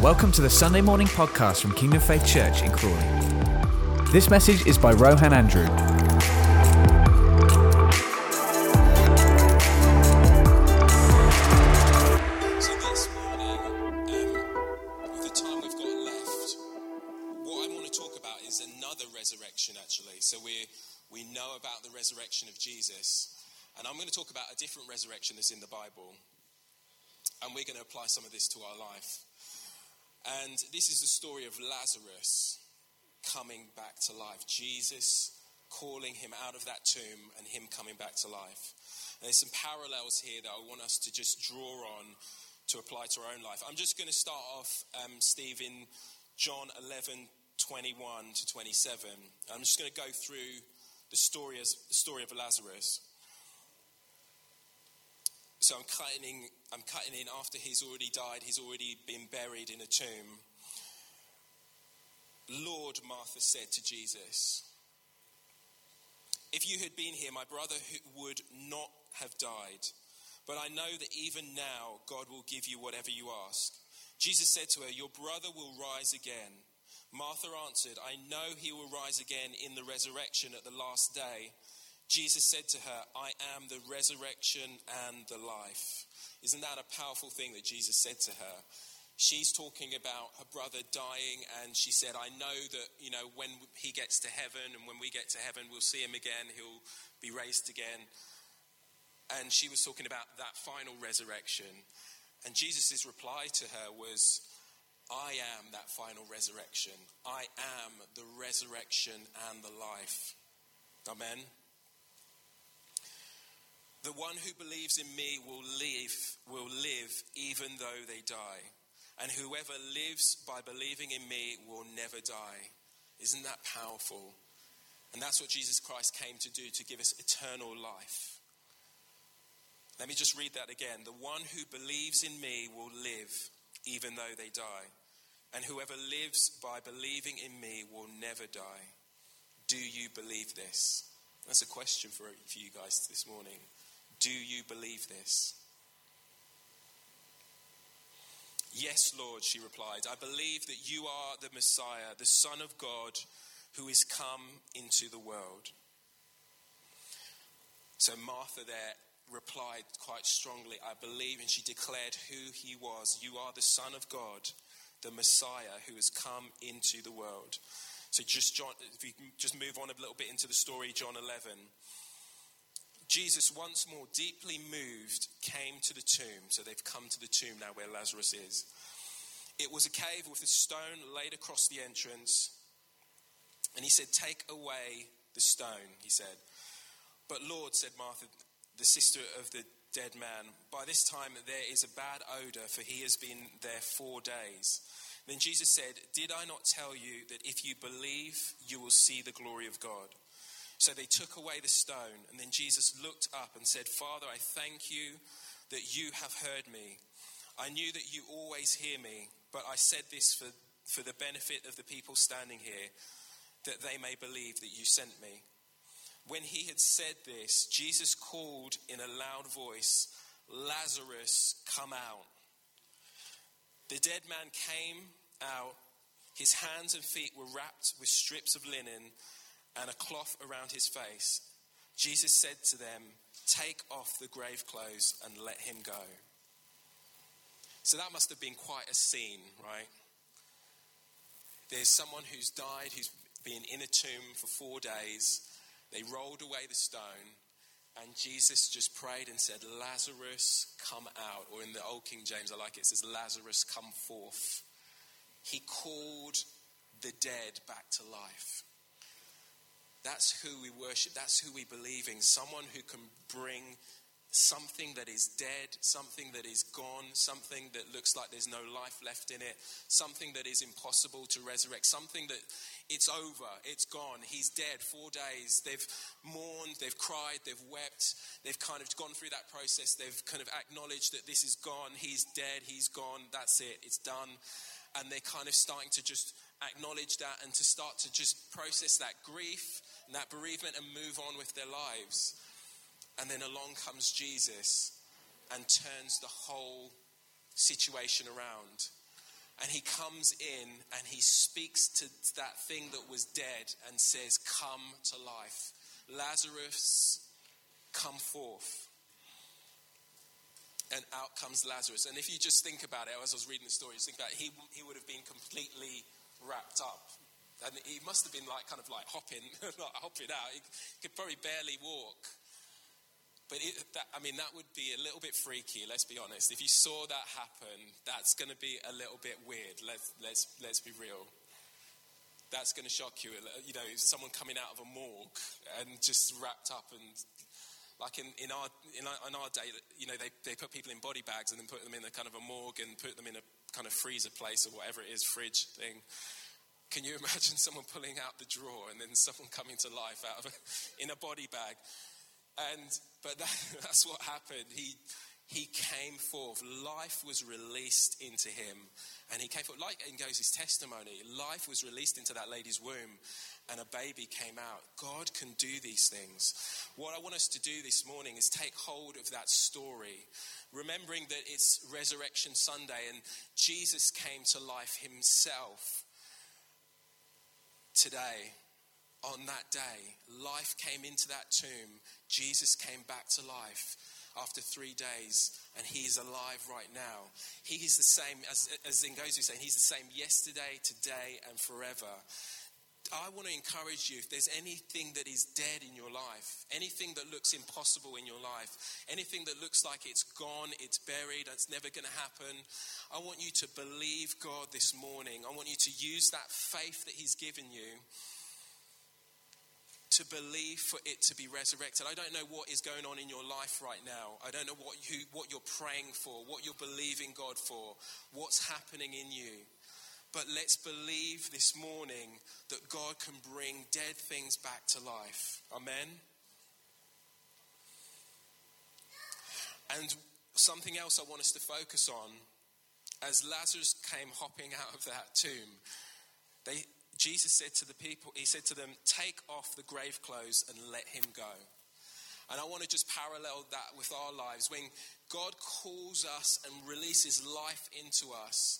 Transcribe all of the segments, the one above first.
Welcome to the Sunday morning podcast from Kingdom Faith Church in Crawley. This message is by Rohan Andrew. So this morning, with the time we've got left, what I want to talk about is another resurrection actually. So we know about the resurrection of Jesus, and I'm going to talk about a different resurrection that's in the Bible, and we're going to apply some of this to our life. And this is the story of Lazarus coming back to life. Jesus calling him out of that tomb and him coming back to life. And there's some parallels here that I want us to just draw on to apply to our own life. I'm just going to start off, Steve, in John 11:21 to 27. I'm just going to go through the story of Lazarus. So I'm cutting in after he's already died. He's already been buried in a tomb. Lord, Martha said to Jesus, if you had been here, my brother would not have died. But I know that even now, God will give you whatever you ask. Jesus said to her, your brother will rise again. Martha answered, I know he will rise again in the resurrection at the last day. Jesus said to her, I am the resurrection and the life. Isn't that a powerful thing that Jesus said to her? She's talking about her brother dying, and she said, I know that, when he gets to heaven and when we get to heaven, we'll see him again. He'll be raised again. And she was talking about that final resurrection. And Jesus' reply to her was, I am that final resurrection. I am the resurrection and the life. Amen. The one who believes in me will live even though they die. And whoever lives by believing in me will never die. Isn't that powerful? And that's what Jesus Christ came to do, to give us eternal life. Let me just read that again. The one who believes in me will live even though they die. And whoever lives by believing in me will never die. Do you believe this? That's a question for you guys this morning. Do you believe this? Yes, Lord, she replied. I believe that you are the Messiah, the Son of God, who is come into the world. So Martha there replied quite strongly, I believe, and she declared who he was. You are the Son of God, the Messiah, who has come into the world. So if you can just move on a little bit into the story, John 11. Jesus, once more deeply moved, came to the tomb. So they've come to the tomb now where Lazarus is. It was a cave with a stone laid across the entrance. And he said, take away the stone, he said. But Lord, said Martha, the sister of the dead man, by this time there is a bad odor, for he has been there 4 days. Then Jesus said, did I not tell you that if you believe, you will see the glory of God? So they took away the stone, and then Jesus looked up and said, Father, I thank you that you have heard me. I knew that you always hear me, but I said this for the benefit of the people standing here, that they may believe that you sent me. When he had said this, Jesus called in a loud voice, Lazarus, come out. The dead man came out. His hands and feet were wrapped with strips of linen and a cloth around his face. Jesus said to them, take off the grave clothes and let him go. So that must have been quite a scene, right? There's someone who's died, who's been in a tomb for 4 days. They rolled away the stone, and Jesus just prayed and said, Lazarus, come out. Or in the old King James, I like it, it says, Lazarus, come forth. He called the dead back to life. That's who we worship. That's who we believe in. Someone who can bring something that is dead, something that is gone, something that looks like there's no life left in it, something that is impossible to resurrect, something that it's over, it's gone. He's dead 4 days. They've mourned, they've cried, they've wept. They've kind of gone through that process. They've kind of acknowledged that this is gone. He's dead, he's gone. That's it, it's done. And they're kind of starting to just acknowledge that and to start to just process that grief and that bereavement and move on with their lives. And then along comes Jesus and turns the whole situation around. And he comes in and he speaks to that thing that was dead and says, come to life. Lazarus, come forth. And out comes Lazarus. And if you just think about it, as I was reading the story, just think about it, he would have been completely wrapped up. And he must have been kind of hopping, not hopping out. He could probably barely walk. But that would be a little bit freaky, let's be honest. If you saw that happen, that's going to be a little bit weird. Let's be real. That's going to shock you. Someone coming out of a morgue and just wrapped up, and like in our day, they put people in body bags and then put them in a kind of a morgue and put them in a kind of freezer place or whatever it is, fridge thing. Can you imagine someone pulling out the drawer and then someone coming to life in a body bag? But that's what happened. He came forth. Life was released into him. And he came forth. Like in Gozie's testimony, life was released into that lady's womb and a baby came out. God can do these things. What I want us to do this morning is take hold of that story, remembering that it's Resurrection Sunday and Jesus came to life himself today. On that day, life came into that tomb. Jesus came back to life after 3 days, and he is alive right now. He is the same, as Ngozi was saying, he's the same yesterday, today, and forever. I want to encourage you, if there's anything that is dead in your life, anything that looks impossible in your life, anything that looks like it's gone, it's buried, it's never going to happen, I want you to believe God this morning. I want you to use that faith that he's given you to believe for it to be resurrected. I don't know what is going on in your life right now. I don't know what you're praying for, what you're believing God for, what's happening in you. But let's believe this morning that God can bring dead things back to life. Amen? And something else I want us to focus on, as Lazarus came hopping out of that tomb, Jesus said to the people, he said to them, take off the grave clothes and let him go. And I want to just parallel that with our lives. When God calls us and releases life into us,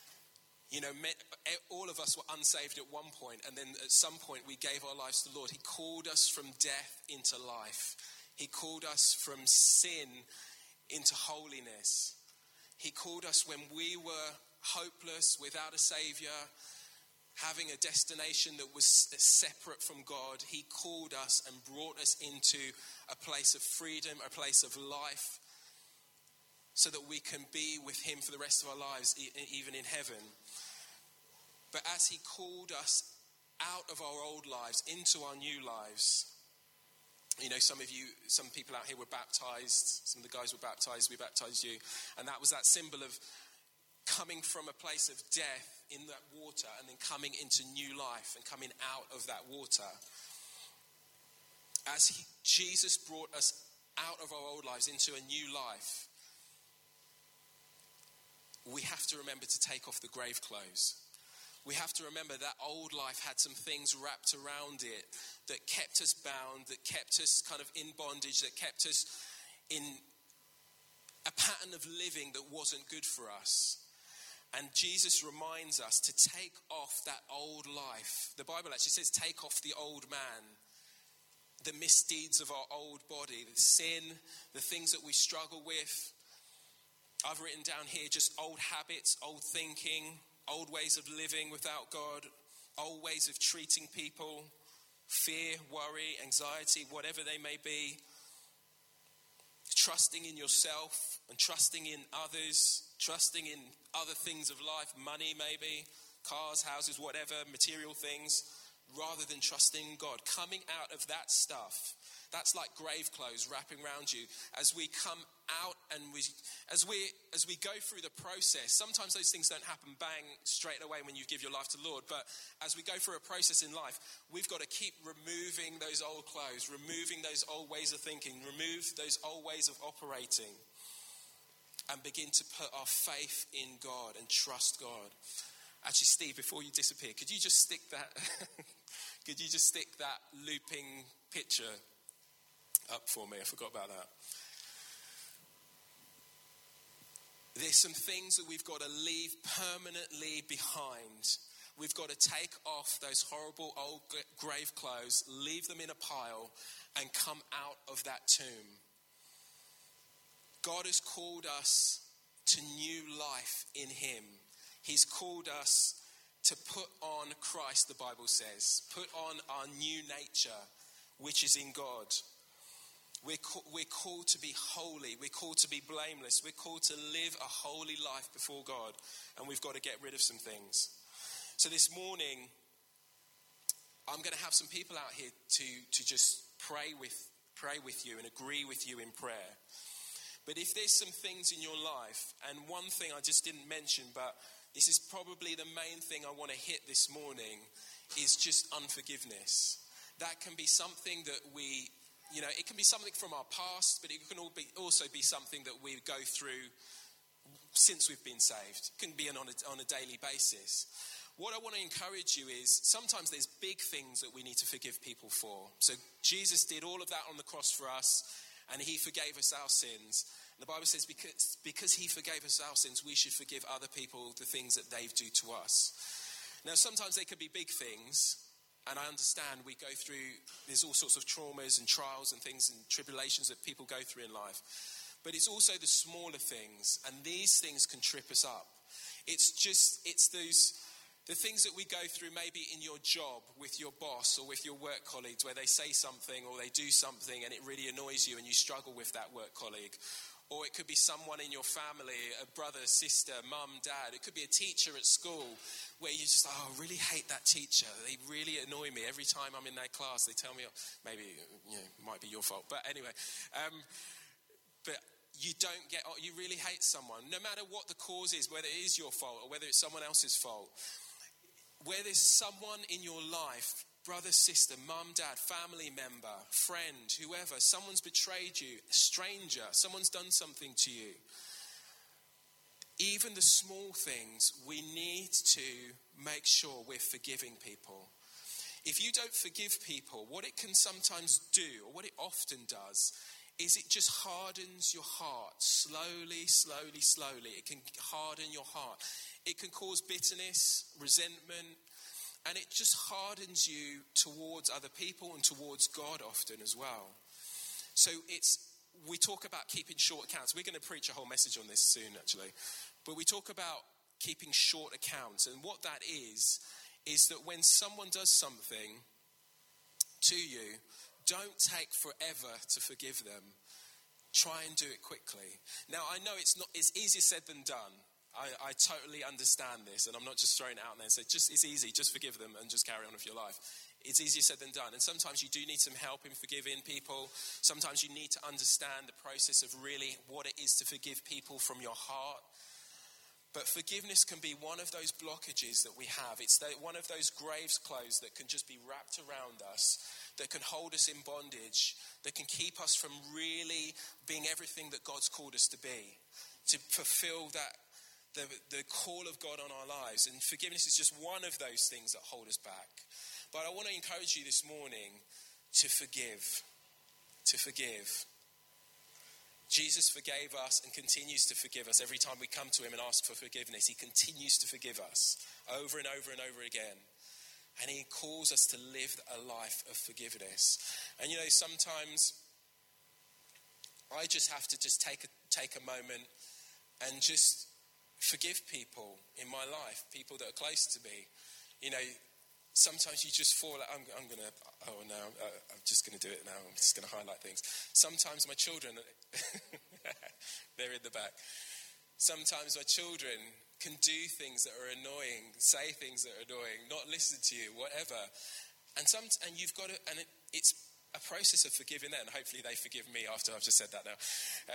all of us were unsaved at one point, and then at some point we gave our lives to the Lord. He called us from death into life. He called us from sin into holiness. He called us when we were hopeless, without a savior, having a destination that was separate from God. He called us and brought us into a place of freedom, a place of life, so that we can be with him for the rest of our lives, even in heaven. But as he called us out of our old lives into our new lives, some people out here were baptized, some of the guys were baptized, we baptized you, and that was that symbol of coming from a place of death in that water and then coming into new life and coming out of that water. As Jesus brought us out of our old lives into a new life, we have to remember to take off the grave clothes. We have to remember that old life had some things wrapped around it that kept us bound, that kept us kind of in bondage, that kept us in a pattern of living that wasn't good for us. And Jesus reminds us to take off that old life. The Bible actually says take off the old man, the misdeeds of our old body, the sin, the things that we struggle with. I've written down here just old habits, old thinking, old ways of living without God, old ways of treating people, fear, worry, anxiety, whatever they may be. Trusting in yourself and trusting in others, trusting in other things of life, money maybe, cars, houses, whatever, material things, rather than trusting in God. Coming out of that stuff, that's like grave clothes wrapping around you. As we come out and as we go through the process, sometimes those things don't happen bang straight away when you give your life to the Lord, but as we go through a process in life, we've got to keep removing those old clothes, removing those old ways of thinking, remove those old ways of operating, and begin to put our faith in God and trust God. Actually, Steve, before you disappear, could you just stick that looping picture up for me? I forgot about that. There's some things that we've got to leave permanently behind. We've got to take off those horrible old grave clothes, leave them in a pile, and come out of that tomb. God has called us to new life in him. He's called us to put on Christ, the Bible says. Put on our new nature, which is in God. We're called to be holy. We're called to be blameless. We're called to live a holy life before God. And we've got to get rid of some things. So this morning, I'm going to have some people out here to just pray with you and agree with you in prayer. But if there's some things in your life, and one thing I just didn't mention, but this is probably the main thing I want to hit this morning, is just unforgiveness. That can be something that it can be something from our past, but it can also be something that we go through since we've been saved. It can be on a daily basis. What I want to encourage you is sometimes there's big things that we need to forgive people for. So Jesus did all of that on the cross for us, and he forgave us our sins. And the Bible says because he forgave us our sins, we should forgive other people the things that they do to us. Now, sometimes they could be big things, and I understand there's all sorts of traumas and trials and things and tribulations that people go through in life. But it's also the smaller things, and these things can trip us up. The things that we go through maybe in your job with your boss or with your work colleagues, where they say something or they do something and it really annoys you and you struggle with that work colleague. Or it could be someone in your family, a brother, sister, mum, dad. It could be a teacher at school where you just, I really hate that teacher. They really annoy me. Every time I'm in their class, they tell me, maybe it might be your fault. But anyway, but you really hate someone, no matter what the cause is, whether it is your fault or whether it's someone else's fault. Where there's someone in your life, brother, sister, mum, dad, family member, friend, whoever, someone's betrayed you, a stranger, someone's done something to you. Even the small things, we need to make sure we're forgiving people. If you don't forgive people, what it can sometimes do, or what it often does, is it just hardens your heart slowly. It can harden your heart. It can cause bitterness, resentment, and it just hardens you towards other people and towards God often as well. So we talk about keeping short accounts. We're going to preach a whole message on this soon, actually. But we talk about keeping short accounts. And what that is that when someone does something to you, don't take forever to forgive them. Try and do it quickly. Now, I know it's easier said than done. I totally understand this, and I'm not just throwing it out there and say, it's easy, just forgive them and just carry on with your life. It's easier said than done. And sometimes you do need some help in forgiving people. Sometimes you need to understand the process of really what it is to forgive people from your heart. But forgiveness can be one of those blockages that we have. It's one of those graves clothes that can just be wrapped around us, that can hold us in bondage, that can keep us from really being everything that God's called us to be, to fulfill the call of God on our lives. And forgiveness is just one of those things that hold us back. But I want to encourage you this morning to forgive. Jesus forgave us and continues to forgive us. Every time we come to him and ask for forgiveness, he continues to forgive us over and over and over again. And he calls us to live a life of forgiveness. And sometimes I just have to just take a moment and just forgive people in my life, people that are close to me. Sometimes you just fall out. I'm just going to do it now. I'm just going to highlight things. Sometimes my children, they're in the back. Sometimes my children can do things that are annoying, say things that are annoying, not listen to you, whatever. And you've got to, and it's a process of forgiving them. Hopefully they forgive me after I've just said that now.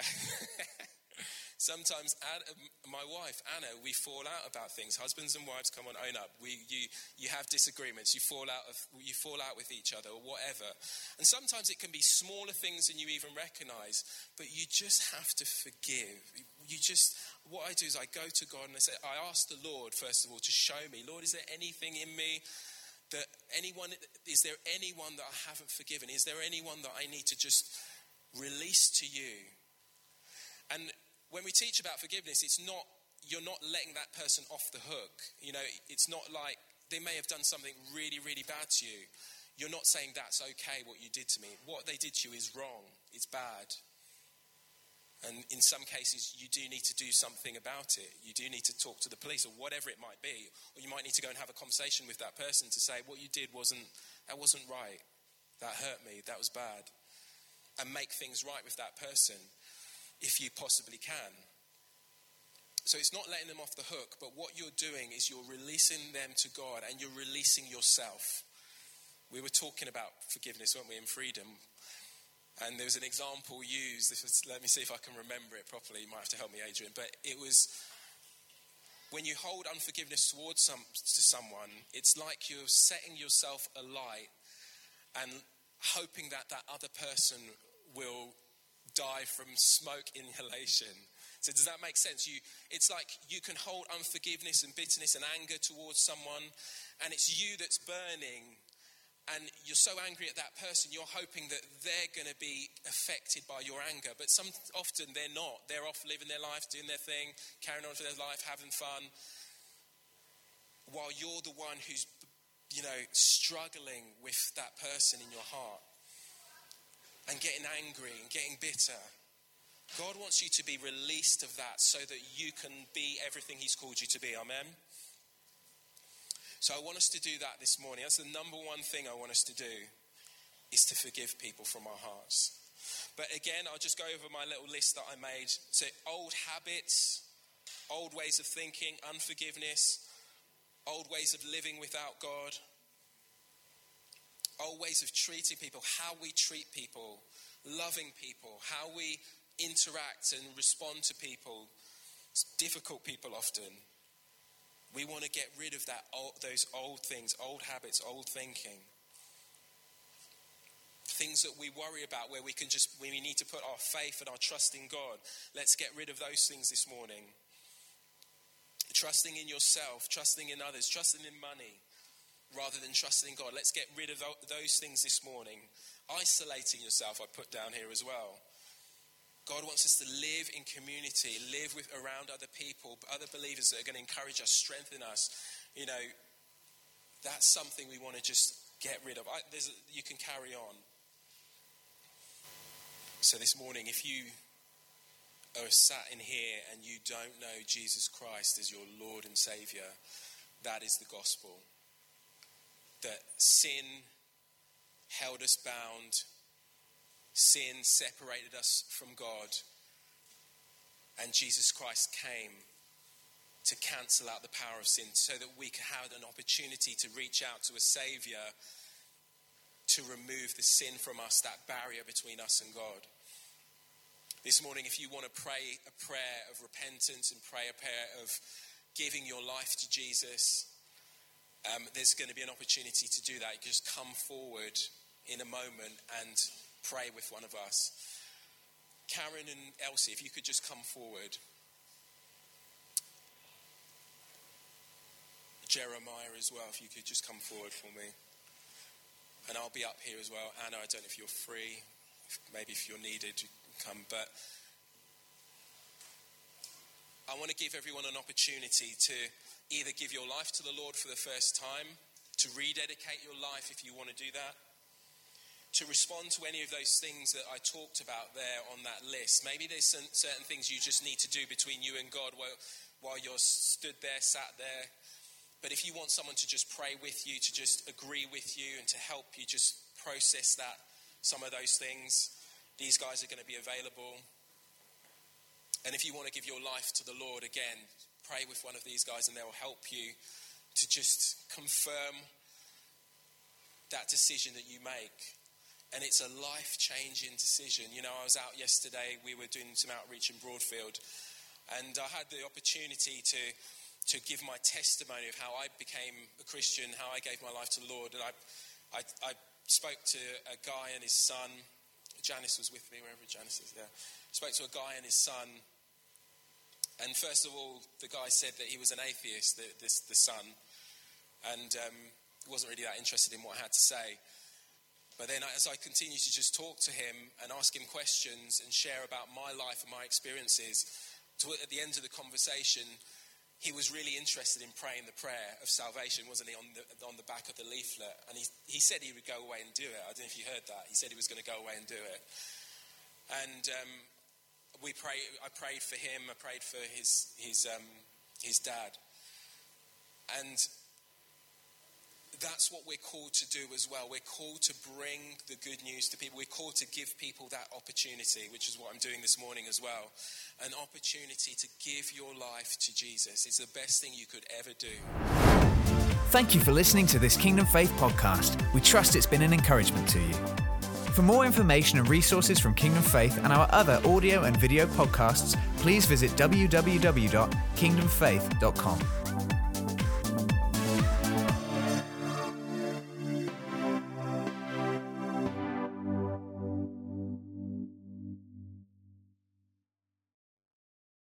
Sometimes my wife, Anna, we fall out about things. Husbands and wives, come on, own up. You have disagreements. You fall out with each other or whatever. And sometimes it can be smaller things than you even recognize. But you just have to forgive. What I do is I go to God and I ask the Lord, first of all, to show me, Lord, is there anything in me is there anyone that I haven't forgiven? Is there anyone that I need to just release to you? And when we teach about forgiveness, you're not letting that person off the hook. You know, it's not like they may have done something really, really bad to you. You're not saying that's okay what you did to me. What they did to you is wrong. It's bad. And in some cases, you do need to do something about it. You do need to talk to the police or whatever it might be. Or you might need to go and have a conversation with that person to say, what you did wasn't right. That hurt me. That was bad. And make things right with that person if you possibly can. So it's not letting them off the hook, but what you're doing is you're releasing them to God and you're releasing yourself. We were talking about forgiveness, weren't we, in Freedom? And there was an example used. Let me see if I can remember it properly. You might have to help me, Adrian. But it was when you hold unforgiveness towards someone, it's like you're setting yourself alight and hoping that other person will die from smoke inhalation. So does that make sense? It's like you can hold unforgiveness and bitterness and anger towards someone, and it's you that's burning. And you're so angry at that person, you're hoping that they're going to be affected by your anger. But often they're not. They're off living their life, doing their thing, carrying on with their life, having fun. While you're the one who's, struggling with that person in your heart. And getting angry and getting bitter. God wants you to be released of that so that you can be everything he's called you to be. Amen? So I want us to do that this morning. That's the number one thing I want us to do, is to forgive people from our hearts. But again, I'll just go over my little list that I made. So old habits, old ways of thinking, unforgiveness, old ways of living without God, old ways of treating people, how we treat people, loving people, how we interact and respond to people, difficult people often. We want to get rid of those old things, old habits, old thinking. Things that we worry about where we need to put our faith and our trust in God. Let's get rid of those things this morning. Trusting in yourself, trusting in others, trusting in money rather than trusting in God. Let's get rid of those things this morning. Isolating yourself, I put down here as well. God wants us to live in community, live around other people, other believers that are going to encourage us, strengthen us. That's something we want to just get rid of. You can carry on. So this morning, if you are sat in here and you don't know Jesus Christ as your Lord and Saviour, that is the gospel. That sin held us bound. Sin separated us from God, and Jesus Christ came to cancel out the power of sin so that we could have an opportunity to reach out to a Saviour to remove the sin from us, that barrier between us and God. This morning, if you want to pray a prayer of repentance and pray a prayer of giving your life to Jesus, there's going to be an opportunity to do that. You just come forward in a moment and pray with one of us. Karen and Elsie, if you could just come forward. Jeremiah as well, if you could just come forward for me. And I'll be up here as well. Anna, I don't know if you're free. Maybe if you're needed, you can come. But I want to give everyone an opportunity to either give your life to the Lord for the first time, to rededicate your life if you want to do that, to respond to any of those things that I talked about there on that list. Maybe there's certain things you just need to do between you and God while you're stood there, sat there. But if you want someone to just pray with you, to just agree with you and to help you just process some of those things, these guys are going to be available. And if you want to give your life to the Lord, again, pray with one of these guys and they'll help you to just confirm that decision that you make. And it's a life-changing decision. I was out yesterday, we were doing some outreach in Broadfield, and I had the opportunity to give my testimony of how I became a Christian, how I gave my life to the Lord. And I spoke to a guy and his son. Janice was with me, wherever Janice is there. Spoke to a guy and his son. And first of all, the guy said that he was an atheist, the son. And wasn't really that interested in what I had to say. But then as I continued to just talk to him and ask him questions and share about my life and my experiences, at the end of the conversation, he was really interested in praying the prayer of salvation, wasn't he, on the back of the leaflet? And he said he would go away and do it. I don't know if you heard that. He said he was going to go away and do it. And I prayed for him. I prayed for his dad. And that's what we're called to do as well. We're called to bring the good news to people. We're called to give people that opportunity, which is what I'm doing this morning as well. An opportunity to give your life to Jesus. It's the best thing you could ever do. Thank you for listening to this Kingdom Faith podcast. We trust it's been an encouragement to you. For more information and resources from Kingdom Faith and our other audio and video podcasts, please visit www.kingdomfaith.com.